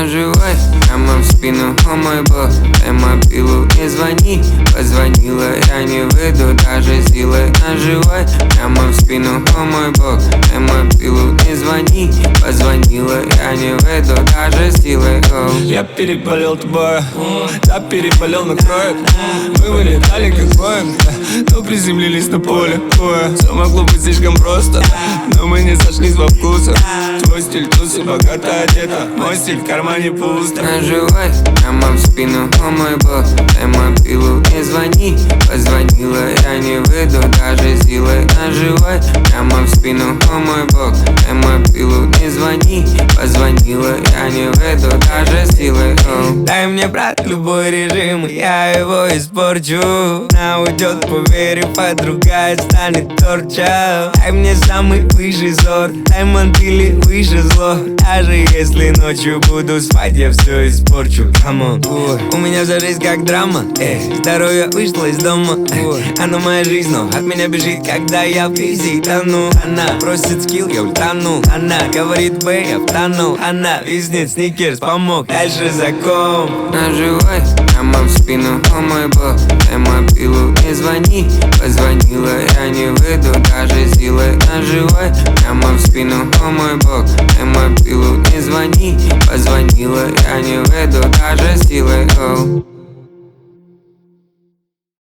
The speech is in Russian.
Наживай прямо в спину, о мой бог, дай мобилу, не звони. Позвонила, я не выйду даже силой. Наживай прямо в спину, о мой бог, дай мобилу, не звони. Позвонила, я не выйду даже силой. Я переболел тобой, да переболел на кроек. Мы вылетали как Боинг, но приземлились на поле боя. Все могло быть слишком просто, но мы не сошлись во вкусах. Твой стиль тусы, богато одета, мой стиль в кармане пусто. Наживай прямо в спину, о мой бог, дай мобилу, не звони. Позвонила, я не выйду даже силой. Наживай прямо в спину, о мой бог, дай мобилу, не звони. Позвонила, я не выйду даже силой. Дай мне, брат, любой режим, и я его испорчу. Она уйдет, поверив, а другая станет торча. Дай мне самый высший сорт, дай мантили выше зло. Даже если ночью буду спать, я все испорчу. Come on. У меня вся жизнь как драма, здоровье вышло из дома. Она моя жизнь, но от меня бежит, когда я в пизи тону. Она просит скилл, я ультану. Она говорит бэй, я втану. Она виснет, сникерс помог, дальше закон. Наживай прямо в спину, о мой бог, дай мобилу, не звони. Позвонила, я не выйду даже силой.